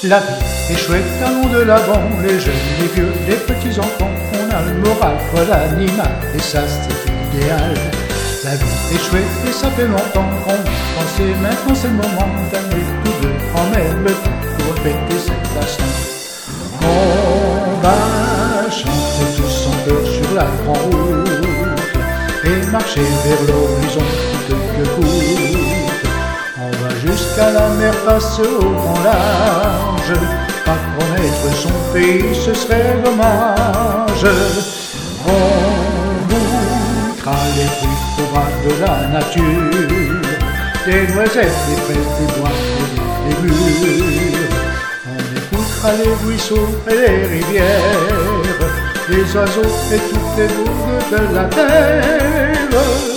La vie est chouette, allons de l'avant, les jeunes, les vieux, les petits enfants. On a le moral, voilà l'animal, et ça c'est idéal. La vie est chouette et ça fait longtemps qu'on y pensait. Maintenant c'est le moment d'amener tous deux en même temps pour fêter cette façon. On va chanter tous en chœur sur la grande route et marcher vers l'horizon coûte que coûte. On va jusqu'à la mer, face au grand large. Pas connaître son pays, ce serait dommage. On goûtera les fruits au bras de la nature, des noisettes, des fraises, des bois et des légumes. On écoutera les ruisseaux et les rivières, les oiseaux et toutes les boules de la terre.